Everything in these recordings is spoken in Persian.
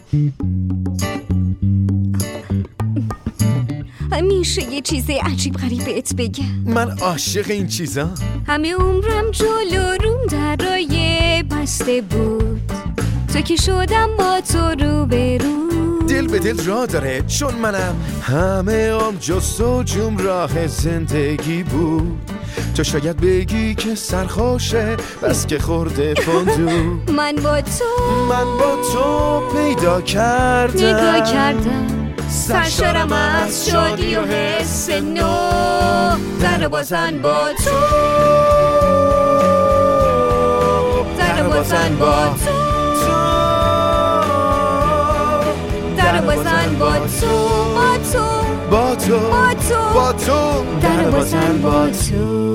میشه یه چیز عجیب غریب بهت بگم؟ من عاشق این چیزا. همه عمرم جلو روم درای بسته بود، تو که شدم با تو رو به رو. دل به دل راه داره چون منم همه عمر جستجوم راه زندگی بود. تو شاید بگی که سرخوشه بس که خورده فندو. من با تو پیدا کردم، نگاه کردم، سرشارم از شادی و حس نو. در بازن با تو، در بازن با تو، در بازن با تو، با تو، با تو، با تو، در بازن با تو.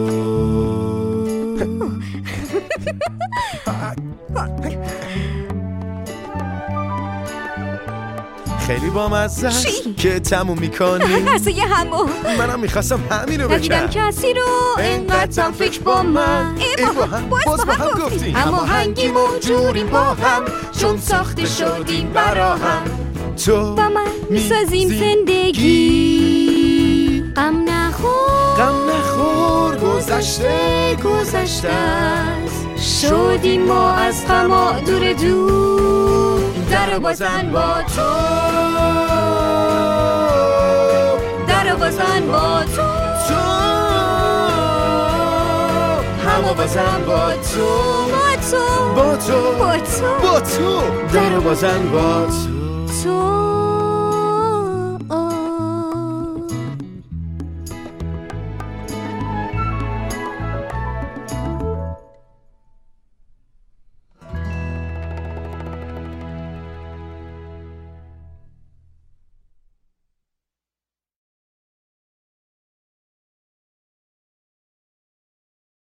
خیلی بامزه است که تموم میکنی. عرصه همو منم میخواستم همین رو بگم. ندیدم کسی رو اینقدر فکر با من. باز با هم گفتیم اما هنگیم و جوریم با هم، چون ساخته شدیم برا هم. تو با من میسازیم زندگی. غم نخور گذشته است. شدیم ما از غم دور دور. در بازن با تو، در بازن با تو، همو بازن با تو، با تو، با تو، با تو، با تو، در بازن با تو.